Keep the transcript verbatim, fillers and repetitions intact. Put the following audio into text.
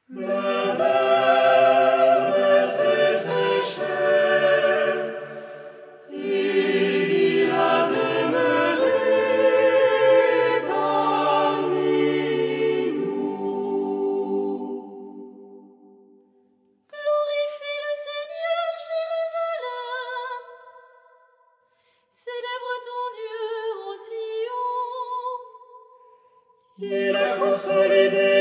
Le Verbe s'est fait chair, il a demeuré parmi nous. Glorifie le Seigneur, Jérusalem. Célèbre ton Dieu, ô Sion. Il a consolidé